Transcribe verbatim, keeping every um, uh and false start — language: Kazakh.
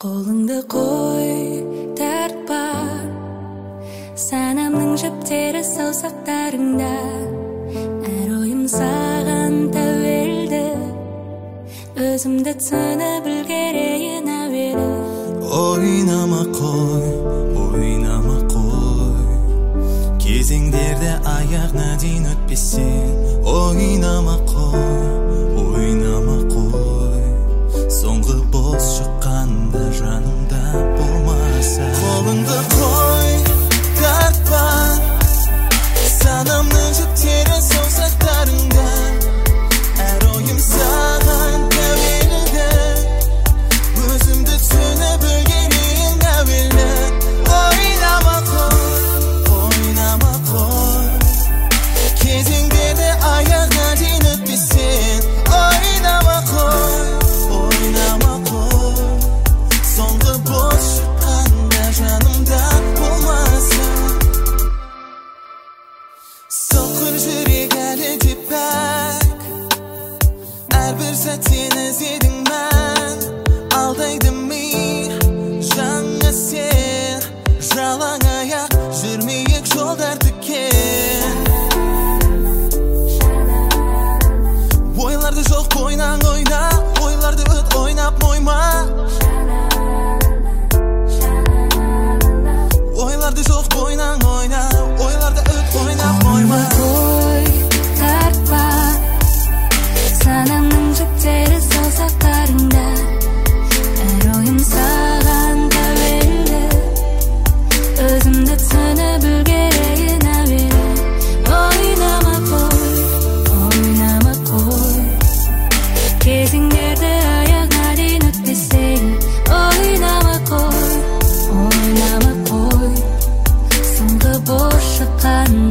Қолыңды қой, тартпа, санамның жіптері саусақтарыңда. Әр ойым саған тәуелді, өзімді түсініп үлгерейін әуелі. Ойнама қой, ойнама қой, кезеңдерді аяғына дейін өтпесең. Ойнама қой, ойнама қой, соңғы бос шыққанда жанымда болмаса. Қолыңды қой, тартпа, санамның жіптері саусақтарыңда. Әр ойым саған тәуелді, өзімді түсініп үлгерейін әуелі. Ойнама қой, ойнама қой, кезеңдерді аяғына дейін өтпесең. Ойнама қой, ойнама қой, соңғы бос шыққанда жанымда болмаса. Соқыр жүрек әлі де пәк, әрбір сәт сені іздедім мән. Алдайды ми жаңа сен, жалаң аяқ жүрмейік жолдар тікен. Ойларды жоқ бойнан ойна, ойларды өт ойнап мойма. Ойларды жоқ бойнан ойна, ойларды өт ойнап мойма. Қой, тартпа, санамның жіптері саусақтарыңда. Әр ойым саған тәуелді, өзімді түсініп үлгерейін әуелі. Ойнама қой, ойнама қой, кезеңдерді аяғына дейін өтпесең. Ойнама қой, ойнама қой, соңғы бос шыққан